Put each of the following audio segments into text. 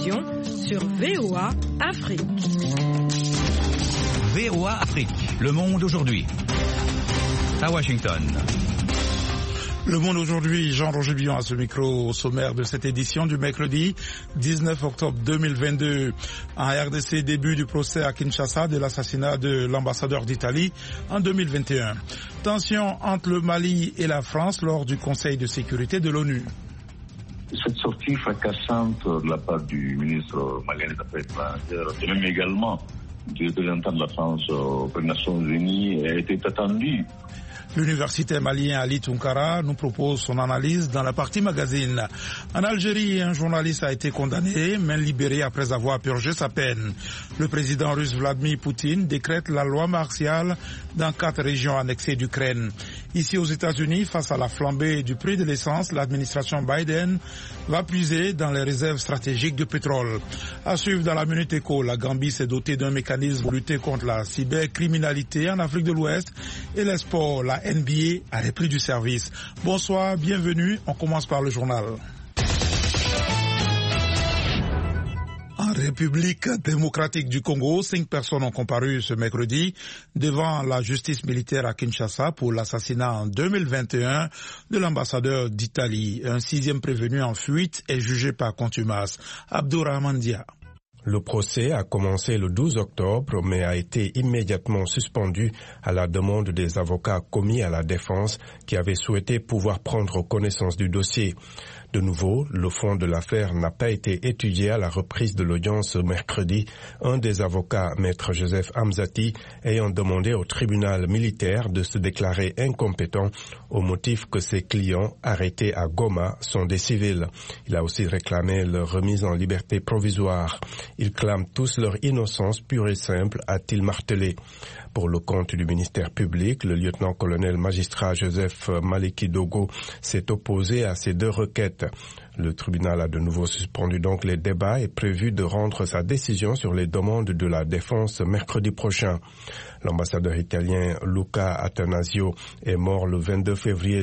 télévision sur VOA Afrique. VOA Afrique, le monde aujourd'hui. À Washington. Le monde aujourd'hui, Jean-Roger Billon à ce micro au sommaire de cette édition du mercredi 19 octobre 2022. En RDC, début du procès à Kinshasa de l'assassinat de l'ambassadeur d'Italie en 2021. Tension entre le Mali et la France lors du Conseil de sécurité de l'ONU. Cette sortie fracassante de la part du ministre malien des Affaires étrangères, et même également du représentant de la France aux Nations Unies, était attendue. L'universitaire malien Ali Tounkara nous propose son analyse dans la partie magazine. En Algérie, un journaliste a été condamné, mais libéré après avoir purgé sa peine. Le président russe Vladimir Poutine décrète la loi martiale dans 4 régions annexées d'Ukraine. Ici aux États-Unis, face à la flambée du prix de l'essence, l'administration Biden va puiser dans les réserves stratégiques de pétrole. À suivre dans la Minute Éco, la Gambie s'est dotée d'un mécanisme pour lutter contre la cybercriminalité en Afrique de l'Ouest et les sports, la NBA a repris du service. Bonsoir, bienvenue. On commence par le journal. En République démocratique du Congo, 5 personnes ont comparu ce mercredi devant la justice militaire à Kinshasa pour l'assassinat en 2021 de l'ambassadeur d'Italie. Un 6e prévenu en fuite est jugé par contumace. Abdourahmane Dia. Le procès a commencé le 12 octobre, mais a été immédiatement suspendu à la demande des avocats commis à la défense qui avaient souhaité pouvoir prendre connaissance du dossier. De nouveau, le fond de l'affaire n'a pas été étudié à la reprise de l'audience mercredi, un des avocats, maître Joseph Hamzati, ayant demandé au tribunal militaire de se déclarer incompétent au motif que ses clients arrêtés à Goma sont des civils. Il a aussi réclamé leur remise en liberté provisoire. Ils clament tous leur innocence pure et simple, a-t-il martelé. Pour le compte du ministère public, le lieutenant-colonel magistrat Joseph Maliki Dogo s'est opposé à ces 2 requêtes. Le tribunal a de nouveau suspendu donc les débats et prévu de rendre sa décision sur les demandes de la défense mercredi prochain. L'ambassadeur italien Luca Attanasio est mort le 22 février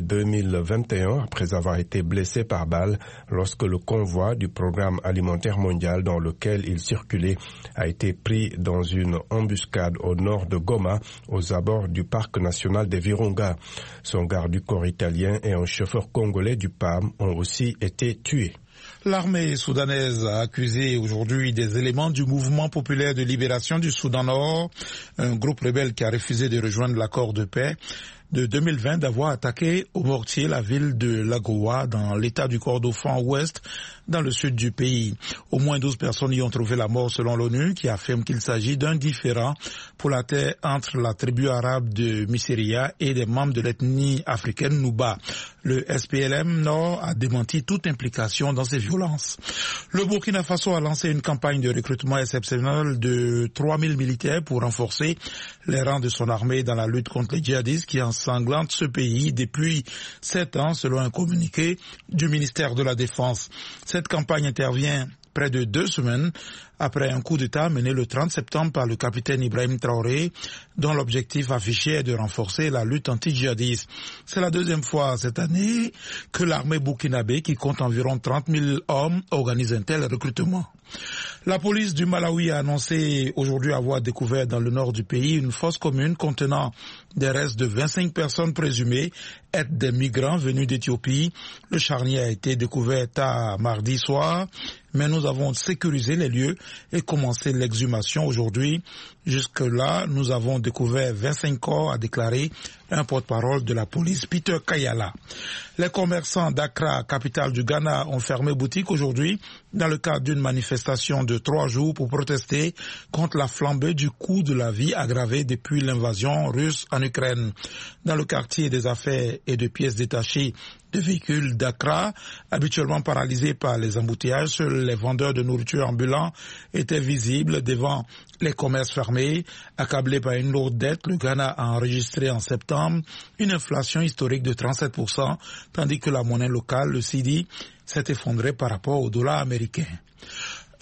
2021 après avoir été blessé par balle lorsque le convoi du programme alimentaire mondial dans lequel il circulait a été pris dans une embuscade au nord de Goma, aux abords du parc national des Virunga. Son garde du corps italien et un chauffeur congolais du PAM ont aussi été tués. L'armée soudanaise a accusé aujourd'hui des éléments du mouvement populaire de libération du Soudan Nord, un groupe rebelle qui a refusé de rejoindre l'accord de paix de 2020 d'avoir attaqué au mortier la ville de Lagoa dans l'état du Kordofan ouest dans le sud du pays. Au moins 12 personnes y ont trouvé la mort selon l'ONU qui affirme qu'il s'agit d'un différend pour la terre entre la tribu arabe de Miseria et des membres de l'ethnie africaine Nouba. Le SPLM Nord a démenti toute implication dans ces violences. Le Burkina Faso a lancé une campagne de recrutement exceptionnelle de 3000 militaires pour renforcer les rangs de son armée dans la lutte contre les djihadistes qui ensanglantent ce pays depuis 7 ans selon un communiqué du ministère de la Défense. Cette campagne intervient près de 2 semaines après un coup d'État mené le 30 septembre par le capitaine Ibrahim Traoré, dont l'objectif affiché est de renforcer la lutte anti-djihadiste. C'est la 2e fois cette année que l'armée burkinabé, qui compte environ 30 000 hommes, organise un tel recrutement. La police du Malawi a annoncé aujourd'hui avoir découvert dans le nord du pays une fosse commune contenant des restes de 25 personnes présumées être des migrants venus d'Éthiopie. Le charnier a été découvert tard mardi soir, mais nous avons sécurisé les lieux et commencé l'exhumation aujourd'hui. Jusque-là, nous avons découvert 25 corps, a déclaré un porte-parole de la police, Peter Kayala. Les commerçants d'Accra, capitale du Ghana, ont fermé boutique aujourd'hui dans le cadre d'une manifestation de 3 jours pour protester contre la flambée du coût de la vie aggravée depuis l'invasion russe en Ukraine. Dans le quartier des affaires et de pièces détachées de véhicules d'Accra, habituellement paralysés par les embouteillages, seuls les vendeurs de nourriture ambulants étaient visibles devant les commerces fermés. Accablé par une lourde dette, le Ghana a enregistré en septembre une inflation historique de 37%, tandis que la monnaie locale, le cedi, s'est effondrée par rapport au dollar américain.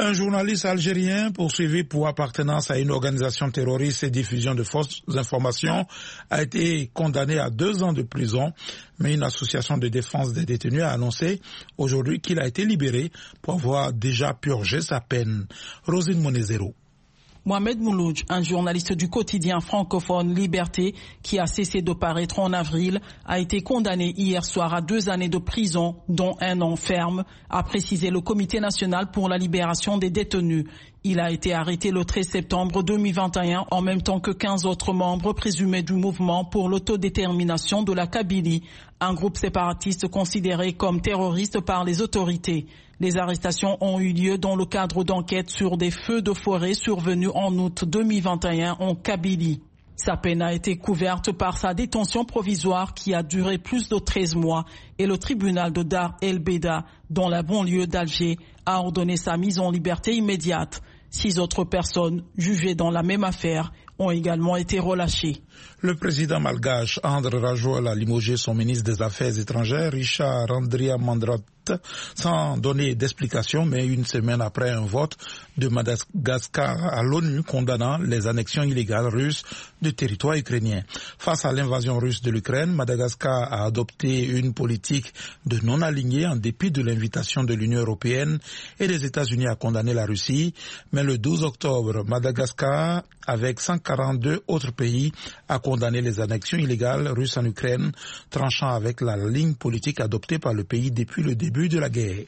Un journaliste algérien poursuivi pour appartenance à une organisation terroriste et diffusion de fausses informations a été condamné à 2 ans de prison, mais une association de défense des détenus a annoncé aujourd'hui qu'il a été libéré pour avoir déjà purgé sa peine. Rosine Monezero. Mohamed Mouloudj, un journaliste du quotidien francophone Liberté, qui a cessé de paraître en avril, a été condamné hier soir à 2 années de prison, dont 1 an ferme, a précisé le Comité national pour la libération des détenus. Il a été arrêté le 13 septembre 2021 en même temps que 15 autres membres présumés du mouvement pour l'autodétermination de la Kabylie, un groupe séparatiste considéré comme terroriste par les autorités. Les arrestations ont eu lieu dans le cadre d'enquêtes sur des feux de forêt survenus en août 2021 en Kabylie. Sa peine a été couverte par sa détention provisoire qui a duré plus de 13 mois et le tribunal de Dar el-Beda, dans la banlieue d'Alger, a ordonné sa mise en liberté immédiate. 6 autres personnes jugées dans la même affaire ont également été relâchées. Le président malgache André Rajoelina a limogé son ministre des Affaires étrangères, Richard Randriamandrat, sans donner d'explication, mais 1 semaine après un vote de Madagascar à l'ONU condamnant les annexions illégales russes de territoire ukrainien. Face à l'invasion russe de l'Ukraine, Madagascar a adopté une politique de non-aligné en dépit de l'invitation de l'Union européenne et des États-Unis à condamner la Russie. Mais le 12 octobre, Madagascar, avec 142 autres pays, a condamné les annexions illégales russes en Ukraine, tranchant avec la ligne politique adoptée par le pays depuis le début de la guerre.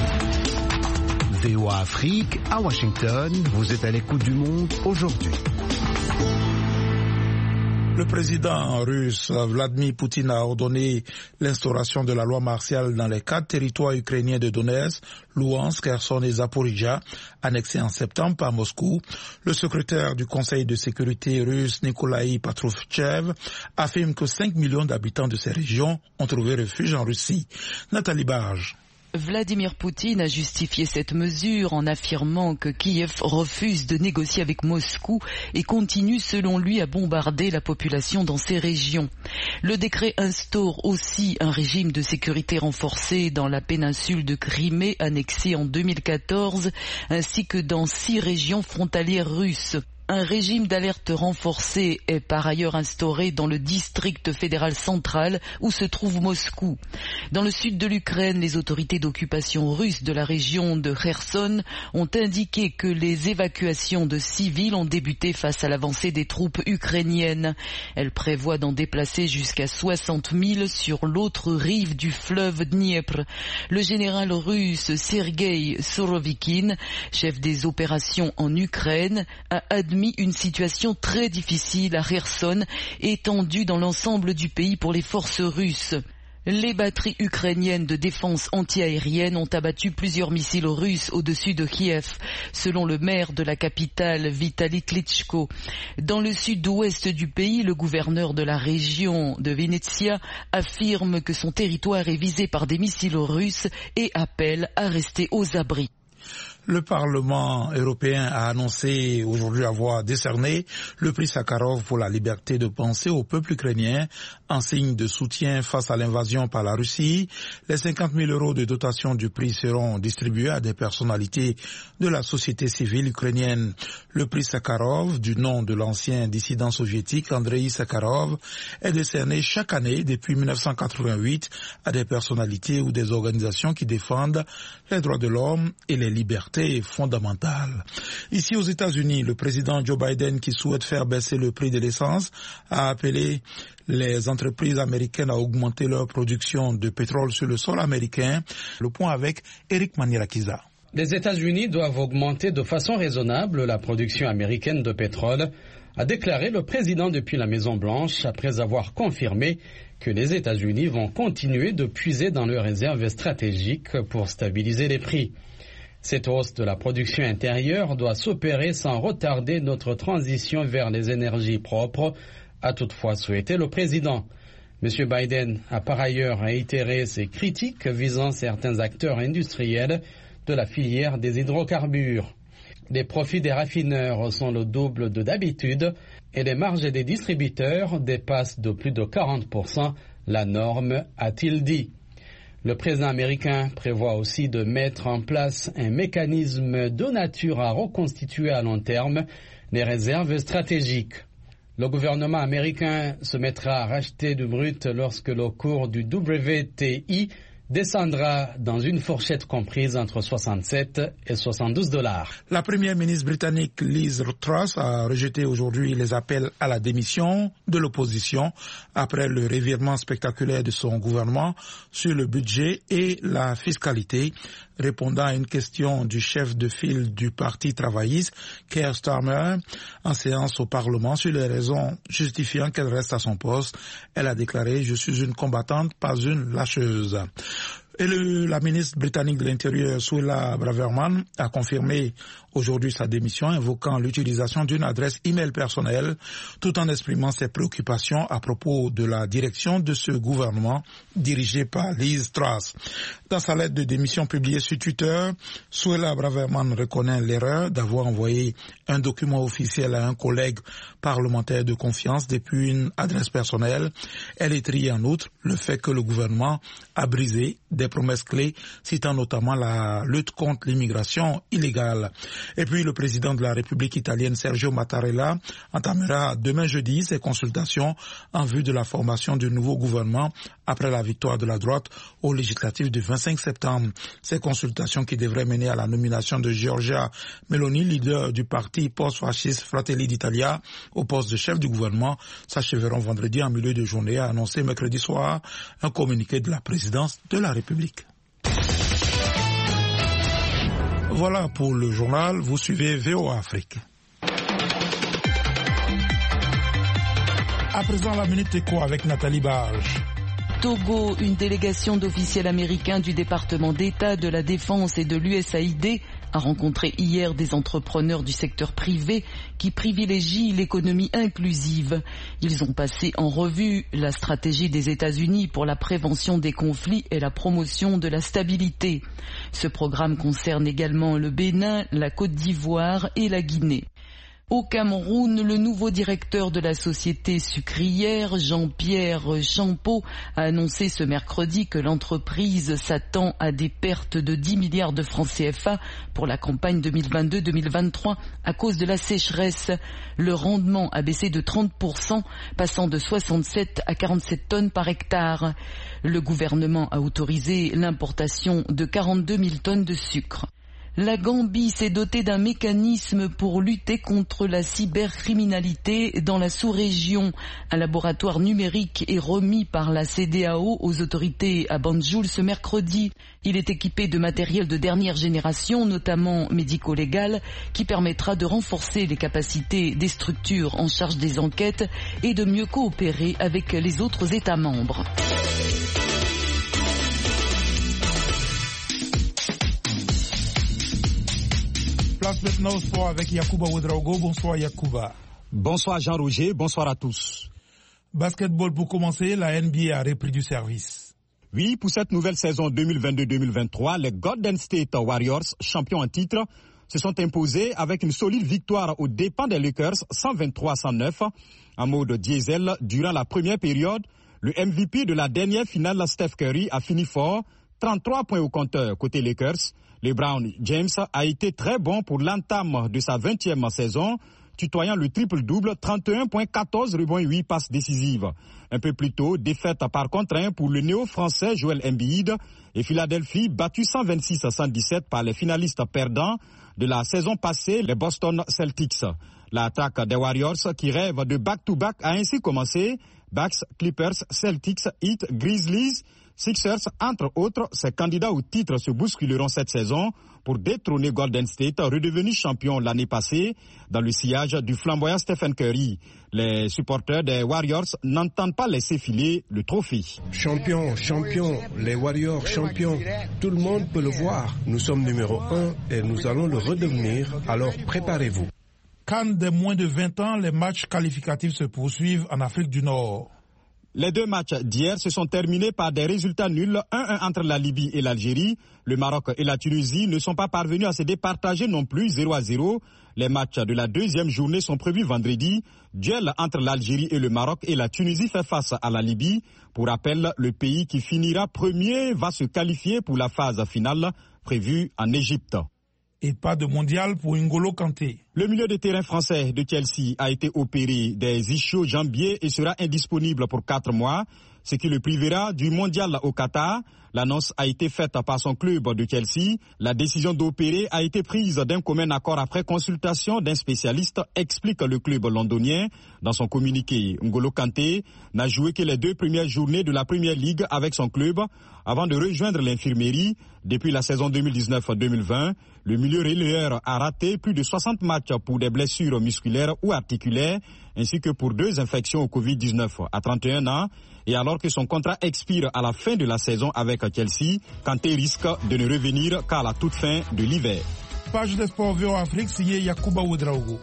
VOA Afrique, à Washington, vous êtes à l'écoute du monde aujourd'hui. Le président russe Vladimir Poutine a ordonné l'instauration de la loi martiale dans les 4 territoires ukrainiens de Donetsk, Louhansk, Kherson et Zaporizhzhia, annexés en septembre par Moscou. Le secrétaire du Conseil de sécurité russe, Nikolai Patrushev, affirme que 5 millions d'habitants de ces régions ont trouvé refuge en Russie. Nathalie Barge. Vladimir Poutine a justifié cette mesure en affirmant que Kiev refuse de négocier avec Moscou et continue selon lui à bombarder la population dans ces régions. Le décret instaure aussi un régime de sécurité renforcé dans la péninsule de Crimée annexée en 2014 ainsi que dans 6 régions frontalières russes. Un régime d'alerte renforcé est par ailleurs instauré dans le district fédéral central où se trouve Moscou. Dans le sud de l'Ukraine, les autorités d'occupation russes de la région de Kherson ont indiqué que les évacuations de civils ont débuté face à l'avancée des troupes ukrainiennes. Elles prévoient d'en déplacer jusqu'à 60 000 sur l'autre rive du fleuve Dniepr. Le général russe Sergei Surovikin, chef des opérations en Ukraine, a admis une situation très difficile à Kherson, étendue dans l'ensemble du pays pour les forces russes. Les batteries ukrainiennes de défense antiaérienne ont abattu plusieurs missiles russes au-dessus de Kiev, selon le maire de la capitale Vitali Klitschko. Dans le sud-ouest du pays, le gouverneur de la région de Vinnytsia affirme que son territoire est visé par des missiles russes et appelle à rester aux abris. Le Parlement européen a annoncé aujourd'hui avoir décerné le prix Sakharov pour la liberté de penser au peuple ukrainien en signe de soutien face à l'invasion par la Russie. Les 50 000 € de dotation du prix seront distribués à des personnalités de la société civile ukrainienne. Le prix Sakharov, du nom de l'ancien dissident soviétique Andrei Sakharov, est décerné chaque année depuis 1988 à des personnalités ou des organisations qui défendent les droits de l'homme et les libertés fondamentale. Ici aux États-Unis, le président Joe Biden, qui souhaite faire baisser le prix de l'essence, a appelé les entreprises américaines à augmenter leur production de pétrole sur le sol américain. Le point avec Eric Manierakiza. Les États-Unis doivent augmenter de façon raisonnable la production américaine de pétrole, a déclaré le président depuis la Maison-Blanche après avoir confirmé que les États-Unis vont continuer de puiser dans leurs réserves stratégiques pour stabiliser les prix. Cette hausse de la production intérieure doit s'opérer sans retarder notre transition vers les énergies propres, a toutefois souhaité le président. M. Biden a par ailleurs réitéré ses critiques visant certains acteurs industriels de la filière des hydrocarbures. Les profits des raffineurs sont le double de d'habitude et les marges des distributeurs dépassent de plus de 40% la norme, a-t-il dit. Le président américain prévoit aussi de mettre en place un mécanisme de nature à reconstituer à long terme les réserves stratégiques. Le gouvernement américain se mettra à racheter du brut lorsque le cours du WTI descendra dans une fourchette comprise entre 67 et 72 $. La première ministre britannique Liz Truss a rejeté aujourd'hui les appels à la démission de l'opposition après le revirement spectaculaire de son gouvernement sur le budget et la fiscalité, répondant à une question du chef de file du Parti travailliste, Keir Starmer, en séance au Parlement sur les raisons justifiant qu'elle reste à son poste. Elle a déclaré « Je suis une combattante, pas une lâcheuse ». Et la ministre britannique de l'Intérieur, Suella Braverman, a confirmé aujourd'hui sa démission, invoquant l'utilisation d'une adresse e-mail personnelle, tout en exprimant ses préoccupations à propos de la direction de ce gouvernement dirigé par Liz Truss. Dans sa lettre de démission publiée sur Twitter, Suella Braverman reconnaît l'erreur d'avoir envoyé un document officiel à un collègue parlementaire de confiance depuis une adresse personnelle. Elle étrie en outre le fait que le gouvernement a brisé des promesses clés, citant notamment la lutte contre l'immigration illégale. Et puis le président de la République italienne, Sergio Mattarella, entamera demain jeudi ses consultations en vue de la formation du nouveau gouvernement après la victoire de la droite aux législatives du 25 septembre. Ces consultations qui devraient mener à la nomination de Giorgia Meloni, leader du parti post-fasciste Fratelli d'Italia, au poste de chef du gouvernement, s'achèveront vendredi en milieu de journée, a annoncé mercredi soir un communiqué de la présidence de la République. Voilà pour le journal, vous suivez VOA Afrique. À présent, la Minute Éco avec Nathalie Barge. Togo, une délégation d'officiels américains du département d'État, de la Défense et de l'USAID a rencontré hier des entrepreneurs du secteur privé qui privilégient l'économie inclusive. Ils ont passé en revue la stratégie des États-Unis pour la prévention des conflits et la promotion de la stabilité. Ce programme concerne également le Bénin, la Côte d'Ivoire et la Guinée. Au Cameroun, le nouveau directeur de la société sucrière, Jean-Pierre Champeau, a annoncé ce mercredi que l'entreprise s'attend à des pertes de 10 milliards de francs CFA pour la campagne 2022-2023 à cause de la sécheresse. Le rendement a baissé de 30%, passant de 67 à 47 tonnes par hectare. Le gouvernement a autorisé l'importation de 42 000 tonnes de sucre. La Gambie s'est dotée d'un mécanisme pour lutter contre la cybercriminalité dans la sous-région. Un laboratoire numérique est remis par la CEDEAO aux autorités à Banjul ce mercredi. Il est équipé de matériel de dernière génération, notamment médico-légal, qui permettra de renforcer les capacités des structures en charge des enquêtes et de mieux coopérer avec les autres États membres. Place maintenant au sport avec Yacouba Ouedraogo. Bonsoir Yacouba. Bonsoir Jean-Roger, bonsoir à tous. Basketball pour commencer, la NBA a repris du service. Oui, pour cette nouvelle saison 2022-2023, les Golden State Warriors, champions en titre, se sont imposés avec une solide victoire aux dépens des Lakers, 123-109, en mode diesel durant la première période. Le MVP de la dernière finale, Steph Curry, a fini fort, 33 points au compteur côté Lakers. LeBron James a été très bon pour l'entame de sa 20e saison, tutoyant le triple-double, 31 points, 14 rebonds et 8 passes décisives. Un peu plus tôt, défaite par contre pour le néo-français Joel Embiid et Philadelphie battu 126-117 par les finalistes perdants de la saison passée, les Boston Celtics. L'attaque des Warriors qui rêvent de back-to-back a ainsi commencé. Bucks, Clippers, Celtics, Heat, Grizzlies, Sixers, entre autres, ces candidats au titre se bousculeront cette saison pour détrôner Golden State, redevenu champion l'année passée, dans le sillage du flamboyant Stephen Curry. Les supporters des Warriors n'entendent pas laisser filer le trophée. Champion, les Warriors champions, tout le monde peut le voir. Nous sommes numéro 1 et nous allons le redevenir, alors préparez-vous. CAN des moins de 20 ans, les matchs qualificatifs se poursuivent en Afrique du Nord. Les 2 matchs d'hier se sont terminés par des résultats nuls, 1-1 entre la Libye et l'Algérie. Le Maroc et la Tunisie ne sont pas parvenus à se départager non plus, 0-0. Les matchs de la 2e journée sont prévus vendredi. Duel entre l'Algérie et le Maroc et la Tunisie fait face à la Libye. Pour rappel, le pays qui finira premier va se qualifier pour la phase finale prévue en Égypte. Et pas de mondial pour N'Golo Kanté. Le milieu de terrain français de Chelsea a été opéré des ischio-jambiers et sera indisponible pour 4 mois, ce qui le privera du mondial au Qatar. L'annonce a été faite par son club de Chelsea. La décision d'opérer a été prise d'un commun accord après consultation d'un spécialiste, explique le club londonien. Dans son communiqué, N'Golo Kanté n'a joué que les 2 premières journées de la Premier League avec son club avant de rejoindre l'infirmerie. Depuis la saison 2019-2020, le milieu relayeur a raté plus de 60 matchs pour des blessures musculaires ou articulaires, ainsi que pour 2 infections au Covid-19 à 31 ans. Et alors que son contrat expire à la fin de la saison avec Chelsea, Kanté risque de ne revenir qu'à la toute fin de l'hiver. Page de sport VOA Afrique, signé Yacouba Ouedraogo.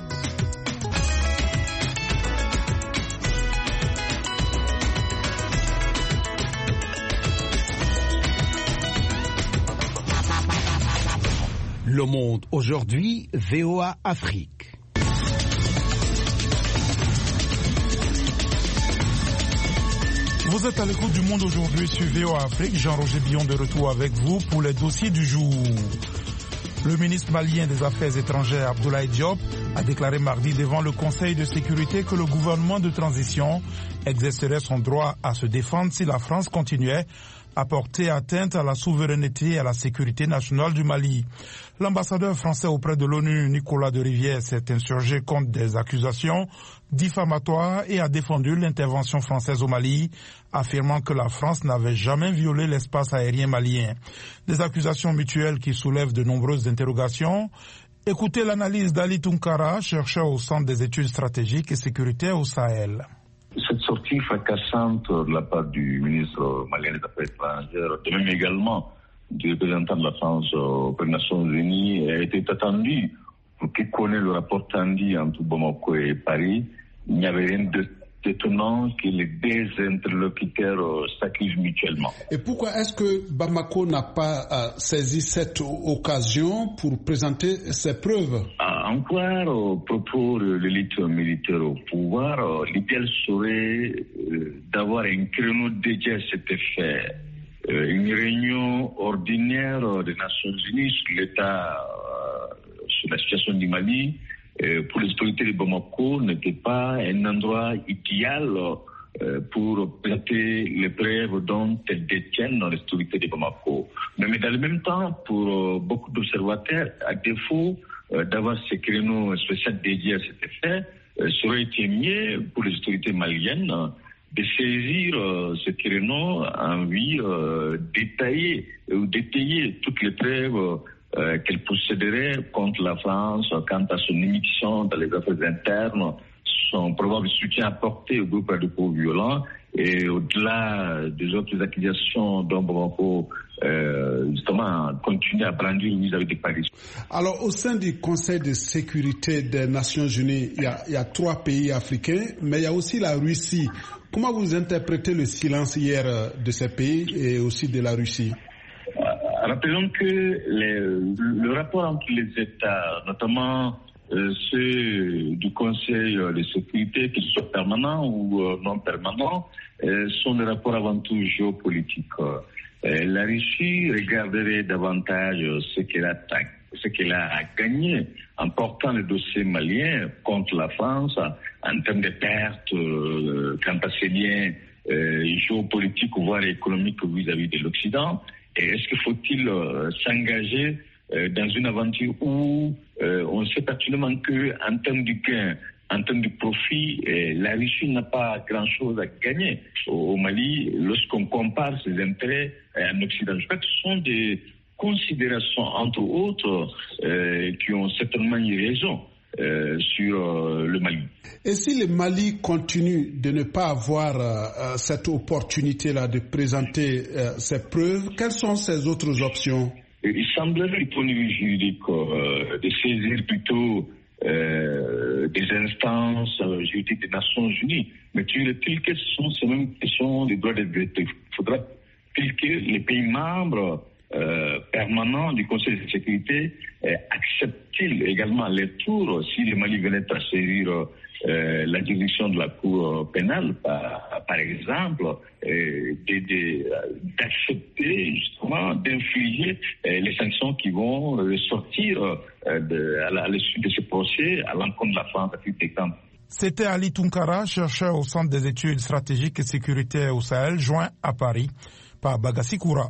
Le Monde aujourd'hui, VOA Afrique. Vous êtes à l'écoute du Monde aujourd'hui sur VOA Afrique. Jean-Roger Billon de retour avec vous pour les dossiers du jour. Le ministre malien des Affaires étrangères, Abdoulaye Diop, a déclaré mardi devant le Conseil de sécurité que le gouvernement de transition exercerait son droit à se défendre si la France continuait à porter atteinte à la souveraineté et à la sécurité nationale du Mali. L'ambassadeur français auprès de l'ONU, Nicolas de Rivière, s'est insurgé contre des accusations diffamatoires et a défendu l'intervention française au Mali, affirmant que la France n'avait jamais violé l'espace aérien malien. Des accusations mutuelles qui soulèvent de nombreuses interrogations. Écoutez l'analyse d'Ali Tunkara, chercheur au Centre des études stratégiques et sécuritaires au Sahel. Cette sortie fracassante de la part du ministre malien des Affaires étrangères, et même également du représentant de la France aux Nations Unies, a été attendue. Pour qui connaît le rapport Tandy entre Bamako et Paris, il n'y avait rien de d'étonnant que les 2 interlocuteurs s'accusent mutuellement. Et pourquoi est-ce que Bamako n'a pas saisi cette occasion pour présenter ses preuves? Encore au propos de l'élite militaire au pouvoir, l'idéal serait d'avoir un créneau dédié à cet effet. Une réunion ordinaire des Nations Unies sur l'état, sur la situation du Mali, pour les autorités de Bamako n'était pas un endroit idéal pour présenter les preuves dont elles détiennent les autorités de Bamako. Mais dans le même temps, pour beaucoup d'observateurs, à défaut d'avoir ces créneaux spéciaux dédiés à cet effet, ça aurait été mieux pour les autorités maliennes de saisir ce créneau en vue d'étayer toutes les preuves qu'elle posséderait contre la France quant à son émission dans les affaires internes, son probable soutien apporté au groupe radicaux violents et au-delà des autres accusations dont Bamako justement continue à brandir vis-à-vis de Paris. Alors au sein du Conseil de sécurité des Nations Unies, il y a 3 pays africains, mais il y a aussi la Russie. Comment vous interprétez le silence hier de ces pays et aussi de la Russie? Rappelons que le rapport entre les États, notamment ceux du Conseil de sécurité, qu'ils soient permanents ou non permanents, sont des rapports avant tout géopolitiques. La Russie regarderait davantage ce qu'elle a gagné en portant le dossier malien contre la France en termes de pertes quant à ses liens géopolitiques voire économiques vis-à-vis de l'Occident. Et est-ce qu'il faut-il s'engager dans une aventure où on sait pertinemment qu'en termes du gain, en termes de profit, la Russie n'a pas grand-chose à gagner au Mali lorsqu'on compare ses intérêts en Occident. Je crois que ce sont des considérations, entre autres, qui ont certainement eu raison sur le Mali. Et si le Mali continue de ne pas avoir cette opportunité-là de présenter ses preuves, quelles sont ses autres options? Il semblerait, du point de vue juridique, de saisir plutôt des instances juridiques des Nations Unies. Mais toujours que ce sont ces mêmes questions des droits de l'homme. Il faudra-t-il que les pays membres permanents du Conseil de sécurité acceptent-ils également les tours si le Mali venait à saisir la juridiction de la Cour pénale, par exemple, d'accepter justement d'infliger les sanctions qui vont sortir à l'issue de ce procès à l'encontre de la France à titre d'exemple. C'était Ali Tunkara, chercheur au Centre des études stratégiques et sécuritaires au Sahel, joint à Paris par Bagassi Koura.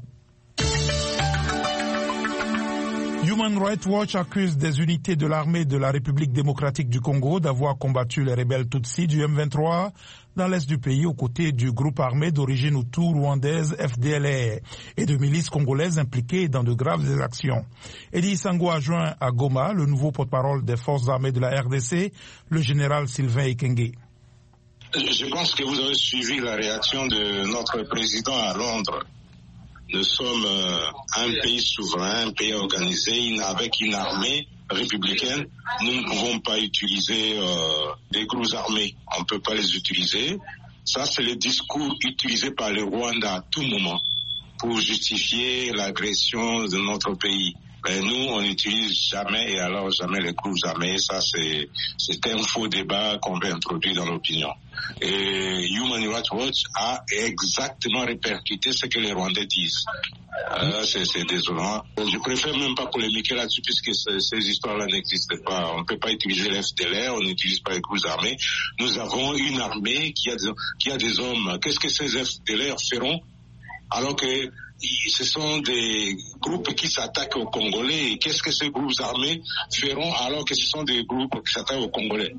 Human Rights Watch accuse des unités de l'armée de la République démocratique du Congo d'avoir combattu les rebelles Tutsis du M23 dans l'est du pays aux côtés du groupe armé d'origine Hutu rwandaise FDLR et de milices congolaises impliquées dans de graves exactions. Eddie Sango a joint à Goma le nouveau porte-parole des forces armées de la RDC, le général Sylvain Ekenge. Je pense que vous avez suivi la réaction de notre président à Londres. Nous sommes un pays souverain, un pays organisé, avec une armée républicaine. Nous ne pouvons pas utiliser des groupes armés. On ne peut pas les utiliser. Ça, c'est le discours utilisé par le Rwanda à tout moment pour justifier l'agression de notre pays. Mais nous, on n'utilise jamais et alors jamais les groupes armés. Ça, c'est un faux débat qu'on veut introduire dans l'opinion. Et Human Rights Watch a exactement répercuté ce que les Rwandais disent. C'est désolant. Je préfère même pas polémiquer là-dessus puisque ces histoires-là n'existent pas. On ne peut pas utiliser l'FDLR, on n'utilise pas les groupes armés. Nous avons une armée qui a des hommes. Qu'est-ce que ces FDLR feront alors que ce sont des groupes qui s'attaquent aux Congolais? Et qu'est-ce que ces groupes armés feront alors que ce sont des groupes qui s'attaquent aux Congolais?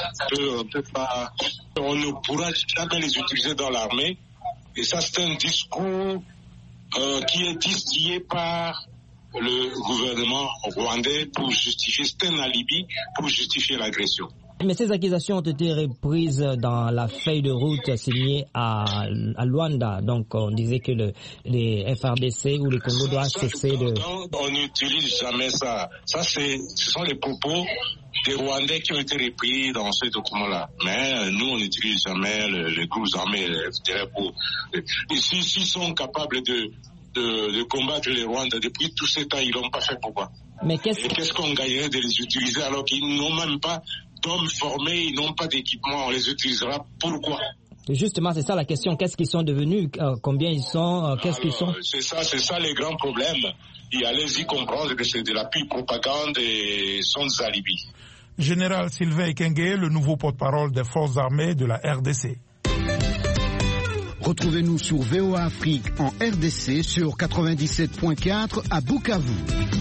On ne pourra jamais les utiliser dans l'armée. Et ça, c'est un discours qui est distillé par le gouvernement rwandais pour justifier, c'est un alibi pour justifier l'agression. Mais ces accusations ont été reprises dans la feuille de route signée à Luanda. Donc on disait que les FRDC ou le Congo doivent cesser de... On n'utilise jamais ça. Ce sont les propos des Rwandais qui ont été repris dans ce document-là. Mais nous, on n'utilise jamais les groupes armés, les FDLR pour... S'ils sont capables de combattre les Rwandais depuis tout ce temps, ils l'ont pas fait, pourquoi? Mais qu'est-ce qu'on gagnerait de les utiliser alors qu'ils n'ont même pas d'hommes formés, ils n'ont pas d'équipement, on les utilisera pourquoi? Justement, c'est ça la question. Qu'est-ce qu'ils sont devenus? Combien ils sont? Qu'est-ce qu'ils sont? C'est ça les grands problèmes. Et allez-y comprendre que c'est de la pure propagande et sans alibi. Général Sylvain Ekenge, le nouveau porte-parole des forces armées de la RDC. Retrouvez-nous sur VOA Afrique en RDC sur 97.4 à Bukavu.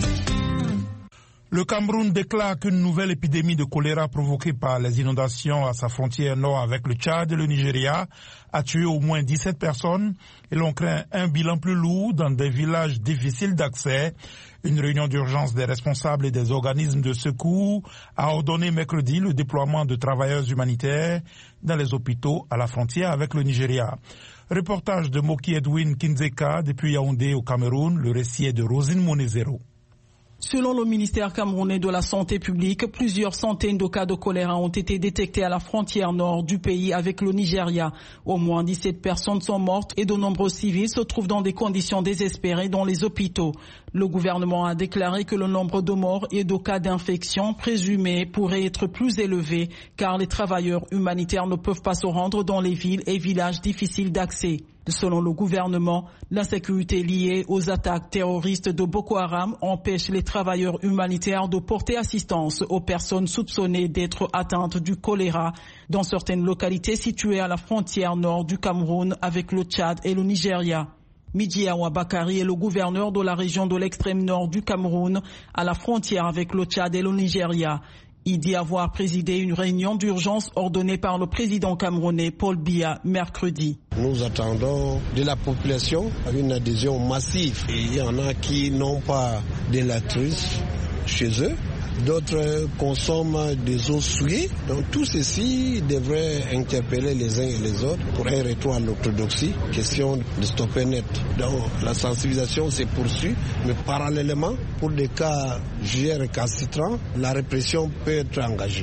Le Cameroun déclare qu'une nouvelle épidémie de choléra provoquée par les inondations à sa frontière nord avec le Tchad et le Nigeria a tué au moins 17 personnes et l'on craint un bilan plus lourd dans des villages difficiles d'accès. Une réunion d'urgence des responsables et des organismes de secours a ordonné mercredi le déploiement de travailleurs humanitaires dans les hôpitaux à la frontière avec le Nigeria. Reportage de Moki Edwin Kinzeka depuis Yaoundé au Cameroun, le récit est de Rosine Monezero. Selon le ministère camerounais de la Santé publique, plusieurs centaines de cas de choléra ont été détectés à la frontière nord du pays avec le Nigeria. Au moins 17 personnes sont mortes et de nombreux civils se trouvent dans des conditions désespérées dans les hôpitaux. Le gouvernement a déclaré que le nombre de morts et de cas d'infection présumés pourrait être plus élevé car les travailleurs humanitaires ne peuvent pas se rendre dans les villes et villages difficiles d'accès. Selon le gouvernement, l'insécurité liée aux attaques terroristes de Boko Haram empêche les travailleurs humanitaires de porter assistance aux personnes soupçonnées d'être atteintes du choléra dans certaines localités situées à la frontière nord du Cameroun avec le Tchad et le Nigeria. Midiawa Bakari est le gouverneur de la région de l'extrême nord du Cameroun à la frontière avec le Tchad et le Nigeria. Il dit avoir présidé une réunion d'urgence ordonnée par le président camerounais Paul Biya mercredi. Nous attendons de la population une adhésion massive. Il y en a qui n'ont pas de latrines chez eux. D'autres consomment des eaux souillées. Donc tout ceci devrait interpeller les uns et les autres pour un retour à l'orthodoxie. Question de stopper net. Donc la sensibilisation se poursuit, mais parallèlement, pour des cas jugés récalcitrants, la répression peut être engagée.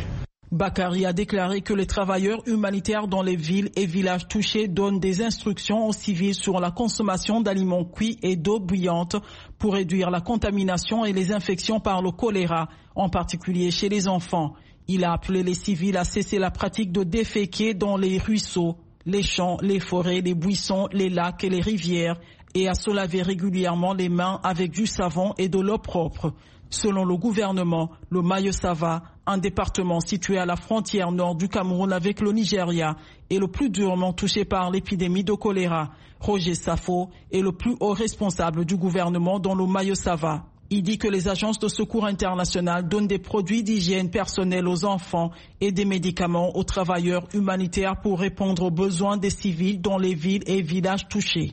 Bakary a déclaré que les travailleurs humanitaires dans les villes et villages touchés donnent des instructions aux civils sur la consommation d'aliments cuits et d'eau bouillante pour réduire la contamination et les infections par le choléra, en particulier chez les enfants. Il a appelé les civils à cesser la pratique de déféquer dans les ruisseaux, les champs, les forêts, les buissons, les lacs et les rivières et à se laver régulièrement les mains avec du savon et de l'eau propre. Selon le gouvernement, le Mayo-Sava, un département situé à la frontière nord du Cameroun avec le Nigeria, est le plus durement touché par l'épidémie de choléra. Roger Safo est le plus haut responsable du gouvernement dans le Mayo-Sava. Il dit que les agences de secours internationales donnent des produits d'hygiène personnelle aux enfants et des médicaments aux travailleurs humanitaires pour répondre aux besoins des civils dans les villes et villages touchés.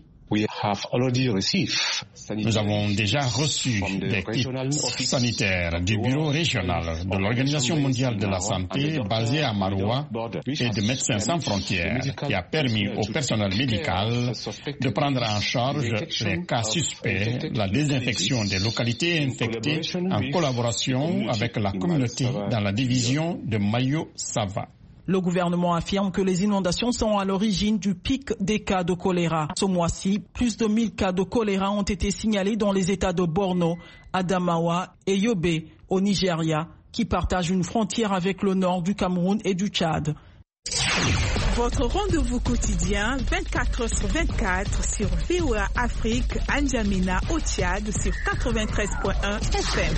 Nous avons déjà reçu des kits sanitaires du bureau régional de l'Organisation mondiale de la santé basé à Maroua et de Médecins sans frontières qui a permis au personnel médical de prendre en charge les cas suspects, la désinfection des localités infectées en collaboration avec la communauté dans la division de Mayo-Sava. Le gouvernement affirme que les inondations sont à l'origine du pic des cas de choléra. Ce mois-ci, plus de 1000 cas de choléra ont été signalés dans les États de Borno, Adamawa et Yobe, au Nigeria, qui partagent une frontière avec le nord du Cameroun et du Tchad. Votre rendez-vous quotidien, 24h/24 sur VOA Afrique, N'Djamena au Tchad sur 93.1 FM.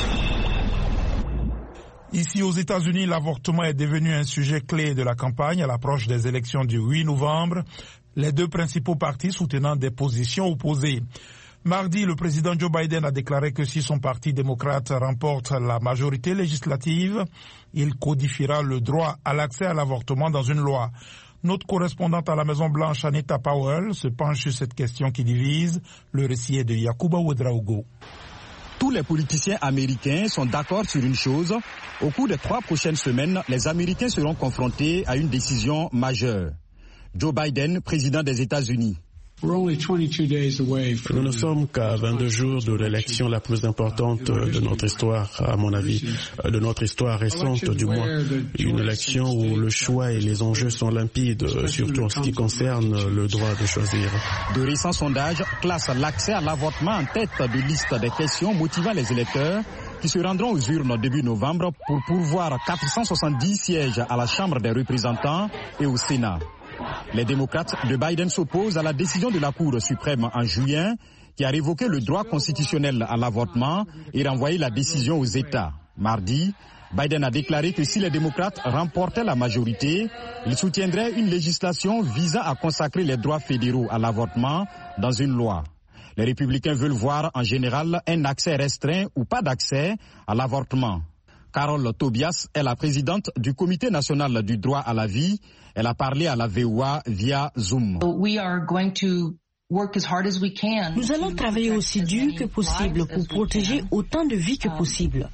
Ici aux États-Unis, l'avortement est devenu un sujet clé de la campagne à l'approche des élections du 8 novembre. Les deux principaux partis soutenant des positions opposées. Mardi, le président Joe Biden a déclaré que si son parti démocrate remporte la majorité législative, il codifiera le droit à l'accès à l'avortement dans une loi. Notre correspondante à la Maison-Blanche, Anita Powell, se penche sur cette question qui divise. Le récit est de Yacouba Ouedraogo. Tous les politiciens américains sont d'accord sur une chose. Au cours des 3 prochaines semaines, les Américains seront confrontés à une décision majeure. Joe Biden, président des États-Unis. Nous ne sommes qu'à 22 jours de l'élection la plus importante de notre histoire, à mon avis, de notre histoire récente du moins. Une élection où le choix et les enjeux sont limpides, surtout en ce qui concerne le droit de choisir. De récents sondages classent l'accès à l'avortement en tête de liste des questions motivant les électeurs qui se rendront aux urnes début novembre pour pourvoir 470 sièges à la Chambre des représentants et au Sénat. Les démocrates de Biden s'opposent à la décision de la Cour suprême en juillet qui a révoqué le droit constitutionnel à l'avortement et renvoyé la décision aux États. Mardi, Biden a déclaré que si les démocrates remportaient la majorité, il soutiendrait une législation visant à consacrer les droits fédéraux à l'avortement dans une loi. Les républicains veulent voir en général un accès restreint ou pas d'accès à l'avortement. Carole Tobias est la présidente du Comité national du droit à la vie. Elle a parlé à la VOA via Zoom. Nous allons travailler aussi dur que possible pour protéger autant de vies que possible.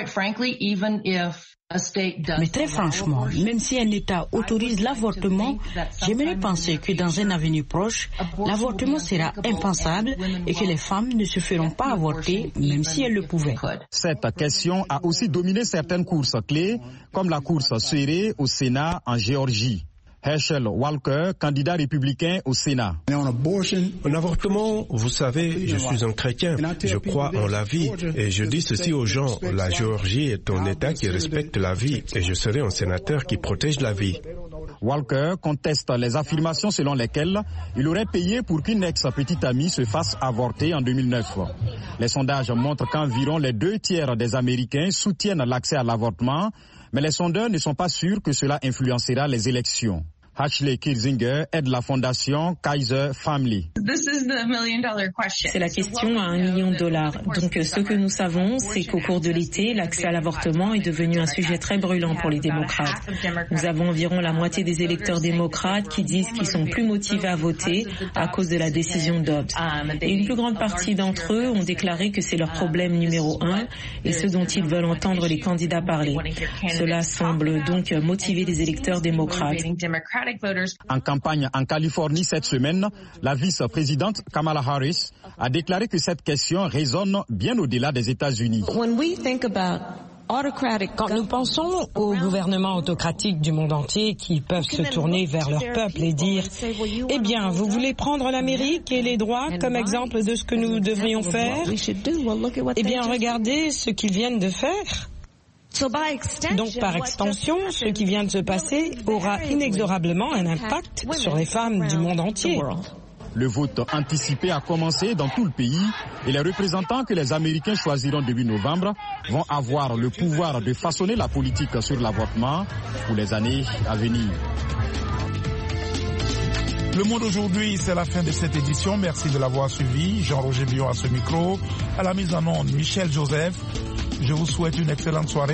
Mais très franchement, même si un État autorise l'avortement, j'aimerais penser que dans un avenir proche, l'avortement sera impensable et que les femmes ne se feront pas avorter, même si elles le pouvaient. Cette question a aussi dominé certaines courses clés, comme la course serrée au Sénat en Géorgie. Herschel Walker, candidat républicain au Sénat. En avortement, vous savez, je suis un chrétien, je crois en la vie et je dis ceci aux gens, la Géorgie est un État qui respecte la vie et je serai un sénateur qui protège la vie. Walker conteste les affirmations selon lesquelles il aurait payé pour qu'une ex-petite amie se fasse avorter en 2009. Les sondages montrent qu'environ les 2/3 des Américains soutiennent l'accès à l'avortement, mais les sondeurs ne sont pas sûrs que cela influencera les élections. Ashley Kirzinger aide la fondation Kaiser Family. C'est la question à $1 million. Donc ce que nous savons, c'est qu'au cours de l'été, l'accès à l'avortement est devenu un sujet très brûlant pour les démocrates. Nous avons environ la moitié des électeurs démocrates qui disent qu'ils sont plus motivés à voter à cause de la décision Dobbs. Et une plus grande partie d'entre eux ont déclaré que c'est leur problème numéro 1 et ce dont ils veulent entendre les candidats parler. Cela semble donc motiver les électeurs démocrates. En campagne en Californie cette semaine, la vice-présidente Kamala Harris a déclaré que cette question résonne bien au-delà des États-Unis. Quand nous pensons aux gouvernements autocratiques du monde entier qui peuvent se tourner vers leur peuple et dire « Eh bien, vous voulez prendre l'Amérique et les droits comme exemple de ce que nous devrions faire ? Eh bien, regardez ce qu'ils viennent de faire. » Donc, par extension, ce qui vient de se passer aura inexorablement un impact sur les femmes du monde entier. Le vote anticipé a commencé dans tout le pays et les représentants que les Américains choisiront début novembre vont avoir le pouvoir de façonner la politique sur l'avortement pour les années à venir. Le Monde aujourd'hui, c'est la fin de cette édition. Merci de l'avoir suivi. Jean-Roger Billon à ce micro. À la mise en onde, Michel Joseph. Je vous souhaite une excellente soirée.